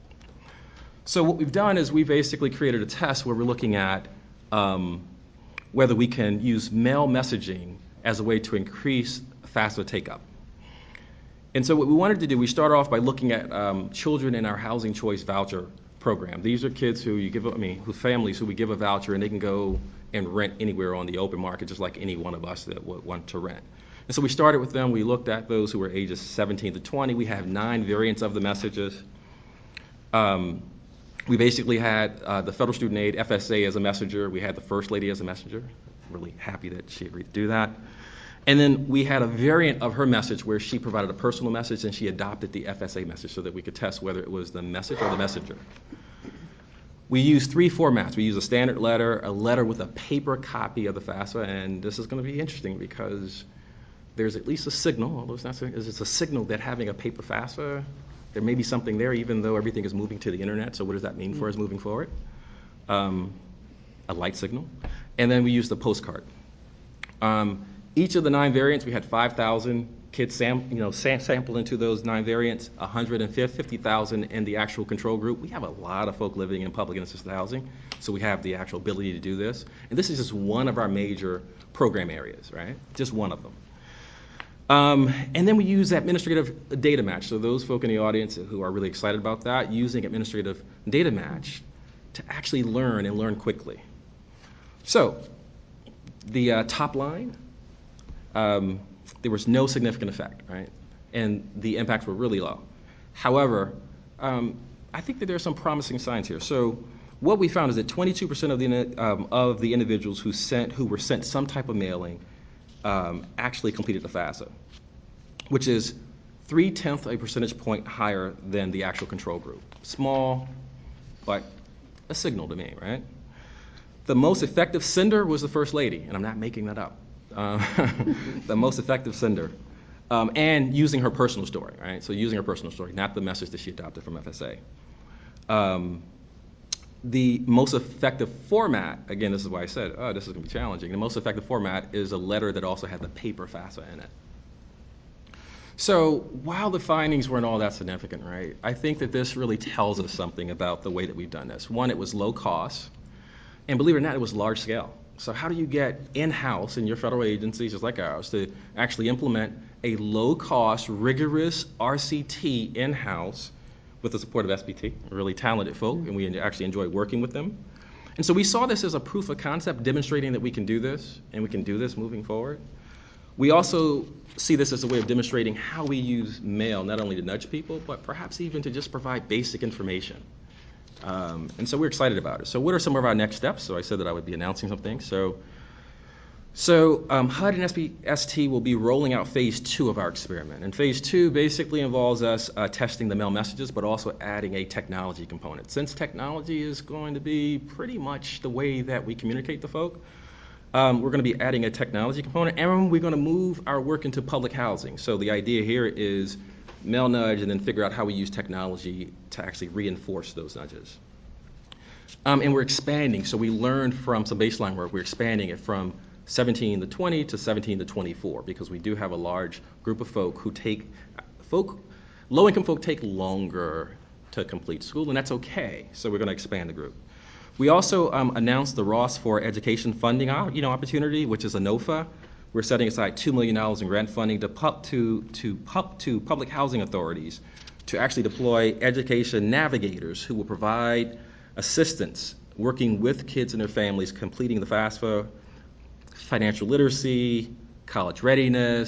So what we've done is we basically created a test where we're looking at um, whether we can use mail messaging as a way to increase FAFSA take-up. And so what we wanted to do, we started off by looking at um, children in our Housing Choice Voucher program. These are kids who you give, I mean, who families who we give a voucher and they can go and rent anywhere on the open market, just like any one of us that would want to rent. And so we started with them. We looked at those who were ages seventeen to twenty. We have nine variants of the messages. Um, we basically had uh, the Federal Student Aid, F S A, as a messenger. We had the First Lady as a messenger. Really happy that she agreed to do that. And then we had a variant of her message where she provided a personal message and she adopted the F S A message so that we could test whether it was the message or the messenger. We use three formats. We use a standard letter, a letter with a paper copy of the FAFSA, and this is going to be interesting because there's at least a signal, although it's not, it's a signal that having a paper FAFSA, there may be something there even though everything is moving to the internet. So what does that mean for us moving forward? Um, a light signal. And then we use the postcard. Um, each of the nine variants, we had five thousand kids sam you know, sam sampled into those nine variants, one hundred fifty thousand in the actual control group. We have a lot of folk living in public and assisted housing, so we have the actual ability to do this. And this is just one of our major program areas, right? Just one of them. Um, and then we use administrative data match. So those folk in the audience who are really excited about that, using administrative data match to actually learn and learn quickly. So the uh, top line, um, there was no significant effect, right? And the impacts were really low. However, um, I think that there are some promising signs here. So what we found is that twenty-two percent of the, um, of the individuals who, sent, who were sent some type of mailing Um, actually completed the FAFSA, which is three-tenths of a percentage point higher than the actual control group. Small, but a signal to me, right? The most effective sender was the First Lady, and I'm not making that up. Uh, the most effective sender, um, and using her personal story, right? So using her personal story, not the message that she adopted from F S A. Um, The most effective format, again, this is why I said, oh, this is going to be challenging. The most effective format is a letter that also had the paper FAFSA in it. So while the findings weren't all that significant, right, I think that this really tells us something about the way that we've done this. One, it was low cost, and believe it or not, it was large scale. So how do you get in-house in your federal agencies, just like ours, to actually implement a low-cost, rigorous R C T in-house with the support of S B T, really talented folk, and we actually enjoy working with them. And so we saw this as a proof of concept, demonstrating that we can do this, and we can do this moving forward. We also see this as a way of demonstrating how we use mail, not only to nudge people, but perhaps even to just provide basic information. Um, and so we're excited about it. So what are some of our next steps? So I said that I would be announcing some things. So, so um, H U D and S B S T will be rolling out phase two of our experiment. And phase two basically involves us uh, testing the mail messages, but also adding a technology component. Since technology is going to be pretty much the way that we communicate to folk, um, we're going to be adding a technology component, and we're going to move our work into public housing. So the idea here is mail nudge and then figure out how we use technology to actually reinforce those nudges. Um, and we're expanding, so we learned from some baseline work, we're expanding it from seventeen to twenty to seventeen to twenty-four, because we do have a large group of folk who take, folk, low-income folk take longer to complete school, and that's okay, so we're going to expand the group. We also um, announced the Ross for Education funding you know, opportunity, which is a NOFA. We're setting aside two million dollars in grant funding to, pub, to, to, pub, to public housing authorities to actually deploy education navigators who will provide assistance working with kids and their families completing the FAFSA, financial literacy, college readiness,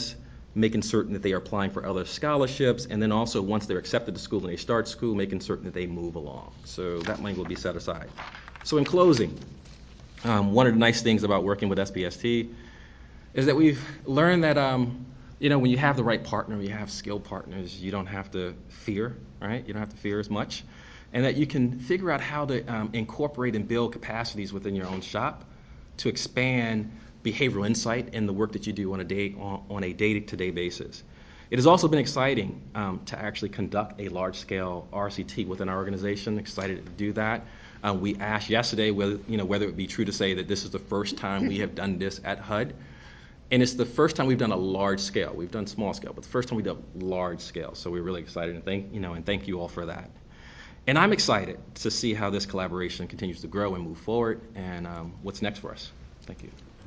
making certain that they are applying for other scholarships, and then also once they're accepted to school and they start school, making certain that they move along. So that money will be set aside. So in closing, um, one of the nice things about working with S B S T is that we've learned that um, you know, when you have the right partner, you have skilled partners, you don't have to fear, right? You don't have to fear as much. And that you can figure out how to um, incorporate and build capacities within your own shop to expand behavioral insight in the work that you do on a day on, on a day-to-day basis. It has also been exciting um, to actually conduct a large-scale R C T within our organization. Excited to do that. Um, we asked yesterday whether you know whether it would be true to say that this is the first time we have done this at H U D. And it's the first time we've done a large scale. We've done small scale, but the first time we've done large scale. So we're really excited, and thank you know, and thank you all for that. And I'm excited to see how this collaboration continues to grow and move forward, and um, what's next for us. Thank you.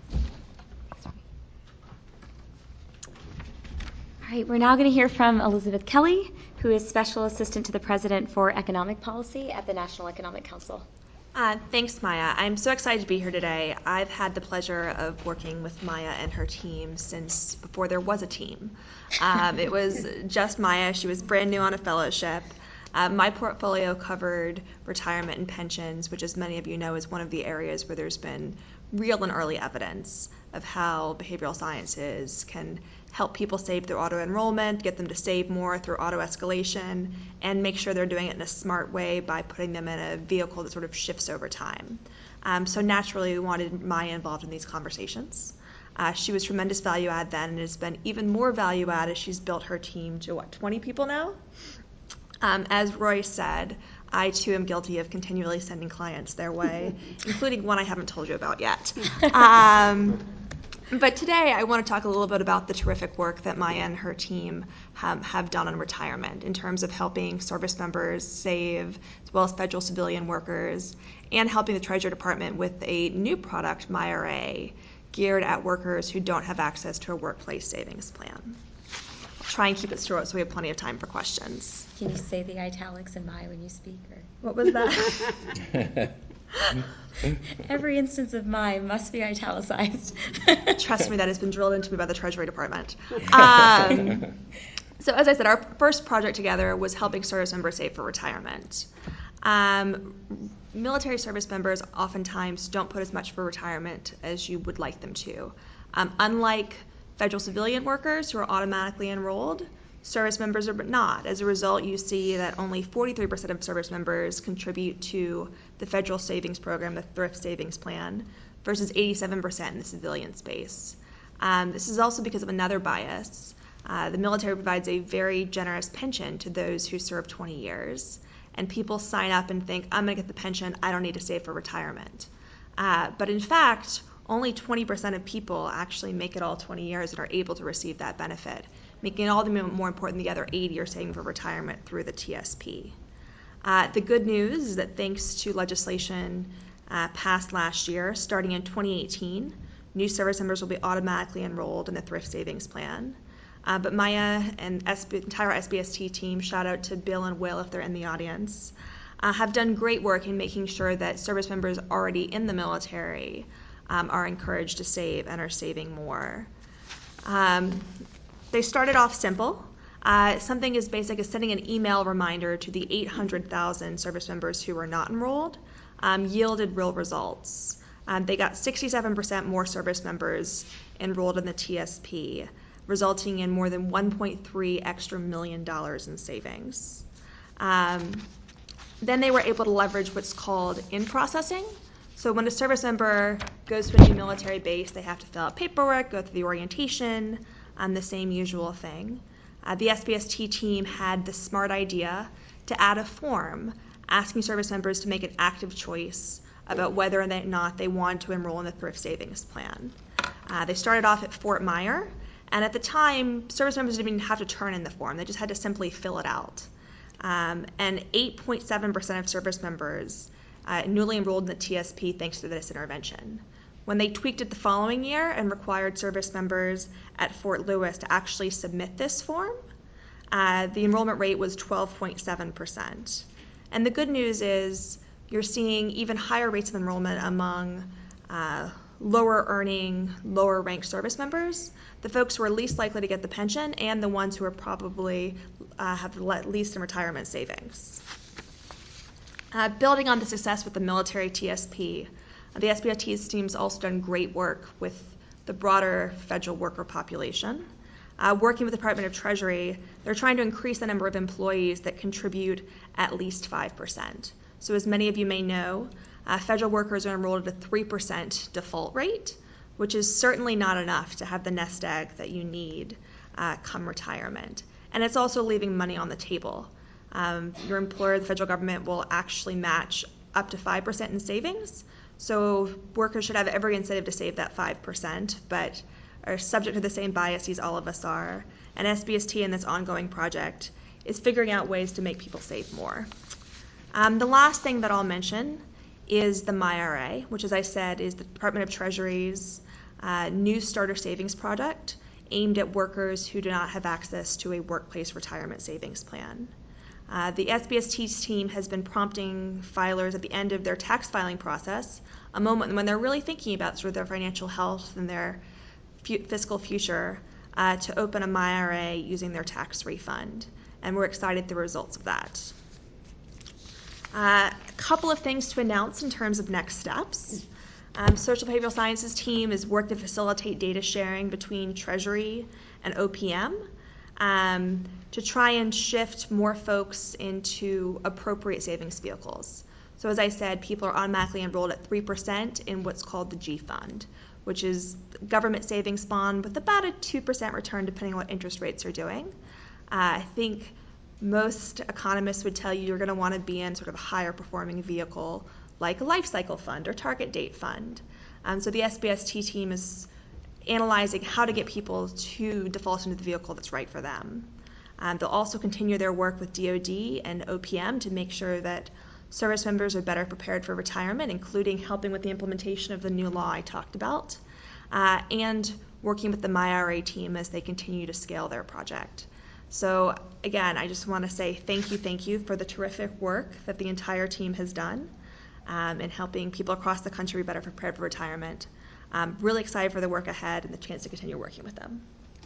All right, we're now going to hear from Elizabeth Kelly, who is Special Assistant to the President for Economic Policy at the National Economic Council. Uh, thanks, Maya. I'm so excited to be here today. I've had the pleasure of working with Maya and her team since before there was a team. Um, it was just Maya. She was brand new on a fellowship. Uh, my portfolio covered retirement and pensions, which, as many of you know, is one of the areas where there's been real and early evidence of how behavioral sciences can help people save through auto-enrollment, get them to save more through auto-escalation, and make sure they're doing it in a smart way by putting them in a vehicle that sort of shifts over time. Um, so naturally, we wanted Maya involved in these conversations. Uh, she was tremendous value add then, and has been even more value add as she's built her team to, what, twenty people now? Um, as Roy said, I too am guilty of continually sending clients their way, including one I haven't told you about yet. Um, But today I want to talk a little bit about the terrific work that Maya and her team have, have done on retirement in terms of helping service members save, as well as federal civilian workers, and helping the Treasury Department with a new product, MyRA, geared at workers who don't have access to a workplace savings plan. I'll try and keep it short so we have plenty of time for questions. Can you say the italics in my when you speak? Or? What was that? Every instance of my must be italicized. Trust me, that has been drilled into me by the Treasury Department. Um, so as I said, our first project together was helping service members save for retirement. Um, military service members oftentimes don't put as much for retirement as you would like them to. Um, unlike federal civilian workers who are automatically enrolled, service members are not. As a result, you see that only forty-three percent of service members contribute to the federal savings program, the Thrift Savings Plan, versus eighty-seven percent in the civilian space. Um, this is also because of another bias. Uh, the military provides a very generous pension to those who serve twenty years, and people sign up and think, I'm going to get the pension, I don't need to save for retirement. Uh, but in fact, only twenty percent of people actually make it all twenty years and are able to receive that benefit, making it all the more important the other eighty are saving for retirement through the T S P. Uh, the good news is that thanks to legislation uh, passed last year, starting in twenty eighteen, new service members will be automatically enrolled in the Thrift Savings Plan. Uh, but Maya and S B, entire S B S T team, shout out to Bill and Will if they're in the audience, uh, have done great work in making sure that service members already in the military um, are encouraged to save and are saving more. Um, They started off simple. Uh, something as basic as sending an email reminder to the eight hundred thousand service members who were not enrolled um, yielded real results. Um, they got sixty-seven percent more service members enrolled in the T S P, resulting in more than one point three extra million dollars in savings. Um, then they were able to leverage what's called in-processing. So when a service member goes to a new military base, they have to fill out paperwork, go through the orientation, um, the same usual thing. Uh, the S B S T team had the smart idea to add a form asking service members to make an active choice about whether or not they want to enroll in the Thrift Savings Plan. Uh, they started off at Fort Myer, and at the time, service members didn't even have to turn in the form. They just had to simply fill it out. Um, and eight point seven percent of service members uh, newly enrolled in the T S P thanks to this intervention. When they tweaked it the following year and required service members at Fort Lewis to actually submit this form, uh, the enrollment rate was twelve point seven percent. And the good news is you're seeing even higher rates of enrollment among uh, lower earning, lower ranked service members, the folks who are least likely to get the pension, and the ones who are probably uh, have the least in retirement savings. Uh, building on the success with the military T S P, the S B S T team has also done great work with the broader federal worker population. Uh, working with the Department of Treasury, they're trying to increase the number of employees that contribute at least five percent. So as many of you may know, uh, federal workers are enrolled at a three percent default rate, which is certainly not enough to have the nest egg that you need uh, come retirement. And it's also leaving money on the table. Um, your employer, the federal government, will actually match up to five percent in savings. So workers should have every incentive to save that five percent, but are subject to the same biases all of us are. And S B S T in this ongoing project is figuring out ways to make people save more. Um, the last thing that I'll mention is the MyRA, which, as I said, is the Department of Treasury's uh, new starter savings project aimed at workers who do not have access to a workplace retirement savings plan. Uh, the S B S T team has been prompting filers at the end of their tax filing process, a moment when they're really thinking about sort of their financial health and their f- fiscal future, uh, to open a MyRA using their tax refund. And we're excited the results of that. Uh, a couple of things to announce in terms of next steps. Um, Social Behavioral Sciences team is working to facilitate data sharing between Treasury and O P M. Um, to try and shift more folks into appropriate savings vehicles. So as I said, people are automatically enrolled at three percent in what's called the G Fund, which is government savings bond with about a two percent return depending on what interest rates are doing. Uh, I think most economists would tell you you're going to want to be in sort of a higher performing vehicle like a life cycle fund or target date fund. Um, so the S B S T team is analyzing how to get people to default into the vehicle that's right for them. Um, they'll also continue their work with D O D and O P M to make sure that service members are better prepared for retirement, including helping with the implementation of the new law I talked about, uh, and working with the MyRA team as they continue to scale their project. So again, I just want to say thank you, thank you for the terrific work that the entire team has done um, in helping people across the country be better prepared for retirement. I'm really excited for the work ahead and the chance to continue working with them.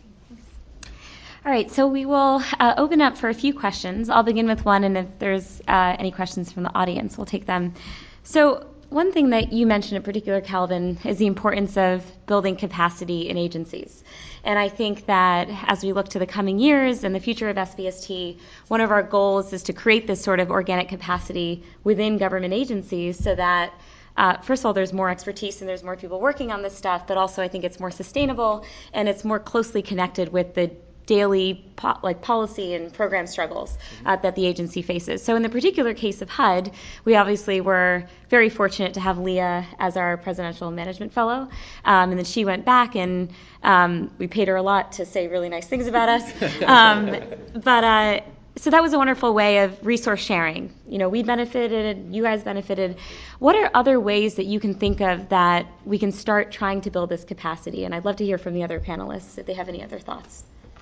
All right, so we will uh, open up for a few questions. I'll begin with one, and if there's uh, any questions from the audience, we'll take them. So one thing that you mentioned in particular, Calvin, is the importance of building capacity in agencies. And I think that as we look to the coming years and the future of S B S T, one of our goals is to create this sort of organic capacity within government agencies so that Uh, first of all, there's more expertise and there's more people working on this stuff, but also I think it's more sustainable and it's more closely connected with the daily po- like policy and program struggles uh, that the agency faces. So in the particular case of H U D, we obviously were very fortunate to have Leah as our presidential management fellow, um, and then she went back and um, we paid her a lot to say really nice things about us. Um, but uh, So that was a wonderful way of resource sharing. You know, we benefited, you guys benefited. What are other ways that you can think of that we can start trying to build this capacity? And I'd love to hear from the other panelists if they have any other thoughts.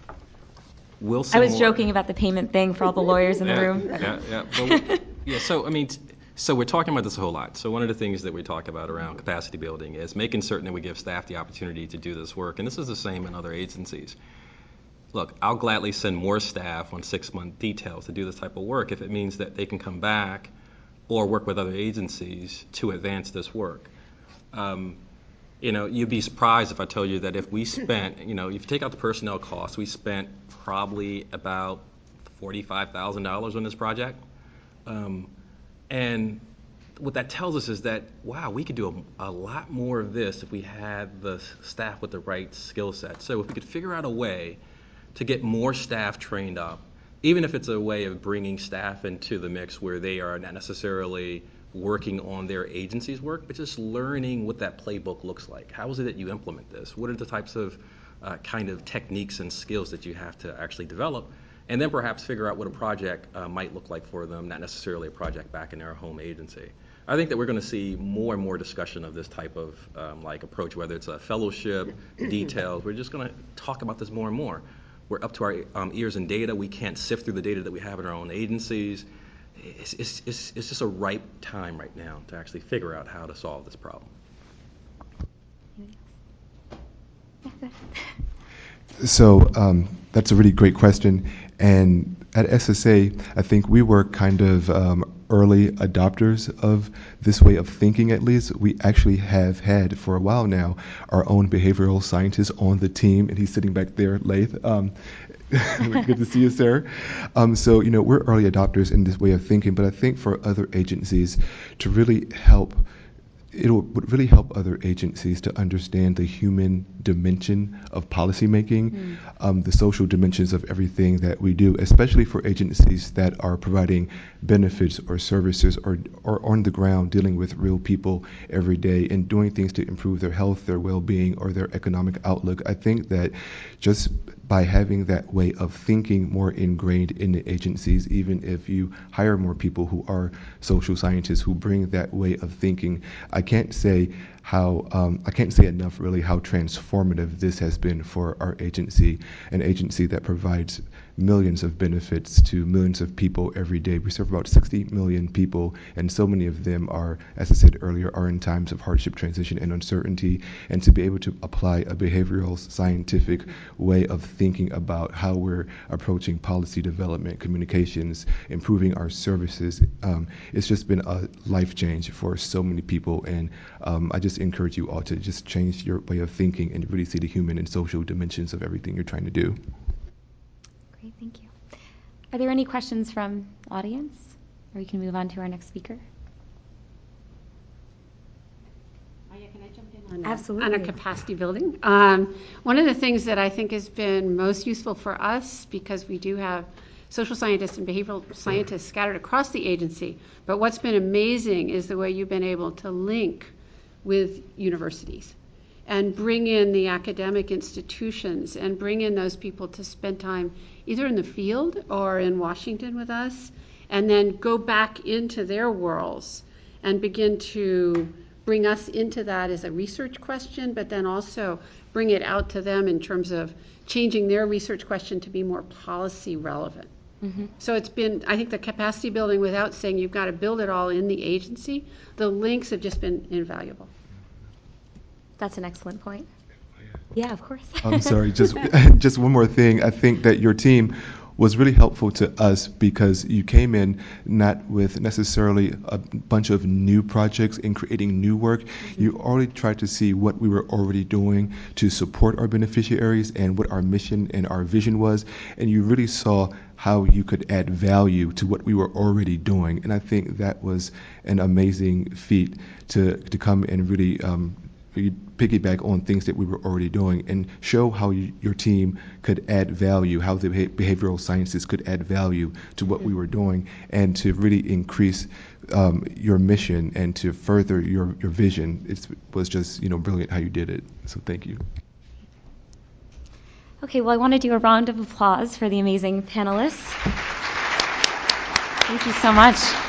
Wilson I was Moore. joking about the payment thing for all the lawyers in the yeah, room. Yeah, yeah. Well, yeah, so, I mean, t- so we're talking about this a whole lot. So one of the things that we talk about around capacity building is making certain that we give staff the opportunity to do this work. And this is the same in other agencies. Look, I'll gladly send more staff on six-month details to do this type of work if it means that they can come back or work with other agencies to advance this work. Um, you know, you'd be surprised if I tell you that if we spent, you know, if you take out the personnel costs, we spent probably about forty-five thousand dollars on this project. Um, and what that tells us is that, wow, we could do a, a lot more of this if we had the staff with the right skill set. So if we could figure out a way to get more staff trained up, even if it's a way of bringing staff into the mix where they are not necessarily working on their agency's work, but just learning what that playbook looks like. How is it that you implement this? What are the types of uh, kind of techniques and skills that you have to actually develop? And then perhaps figure out what a project uh, might look like for them, not necessarily a project back in their home agency. I think that we're going to see more and more discussion of this type of um, like approach, whether it's a fellowship, details. We're just going to talk about this more and more. We're up to our um, ears in data. We can't sift through the data that we have in our own agencies. It's, it's, it's, it's just a ripe time right now to actually figure out how to solve this problem. So um, that's a really great question. And at S S A, I think we were kind of um, early adopters of this way of thinking, at least. We actually have had for a while now our own behavioral scientist on the team, and he's sitting back there, Laith. Um, good to see you, sir. Um, so, you know, we're early adopters in this way of thinking, but I think for other agencies to really help, it would really help other agencies to understand the human dimension of policymaking, mm. um, the social dimensions of everything that we do, especially for agencies that are providing benefits or services or, or on the ground dealing with real people every day and doing things to improve their health, their well-being, or their economic outlook. I think that just by having that way of thinking more ingrained in the agencies, even if you hire more people who are social scientists who bring that way of thinking, I can't say how um, I can't say enough really how transformative this has been for our agency, an agency that provides millions of benefits to millions of people every day. We serve about sixty million people, and so many of them are, as I said earlier, are in times of hardship, transition, and uncertainty. And to be able to apply a behavioral scientific way of thinking about how we're approaching policy development, communications, improving our services, um, it's just been a life change for so many people. And um, I just encourage you all to just change your way of thinking and really see the human and social dimensions of everything you're trying to do. Great, thank you. Are there any questions from the audience? Or we can move on to our next speaker. Maya, can I jump in on, Absolutely. on our capacity building? Um, one of the things that I think has been most useful for us, because we do have social scientists and behavioral scientists scattered across the agency, but what's been amazing is the way you've been able to link with universities and bring in the academic institutions and bring in those people to spend time either in the field or in Washington with us, and then go back into their worlds and begin to bring us into that as a research question, but then also bring it out to them in terms of changing their research question to be more policy relevant. Mm-hmm. So it's been, I think the capacity building, without saying you've got to build it all in the agency, the links have just been invaluable. That's an excellent point. Yeah, of course. I'm sorry, just just one more thing. I think that your team was really helpful to us because you came in not with necessarily a bunch of new projects and creating new work. Mm-hmm. You already tried to see what we were already doing to support our beneficiaries and what our mission and our vision was, and you really saw how you could add value to what we were already doing. And I think that was an amazing feat to to come and really um, you piggyback on things that we were already doing and show how you, your team could add value, how the behavioral sciences could add value to what we were doing, and to really increase um, your mission and to further your, your vision. It was just, you know, brilliant how you did it. So thank you. Okay, well, I want to do a round of applause for the amazing panelists. Thank you so much.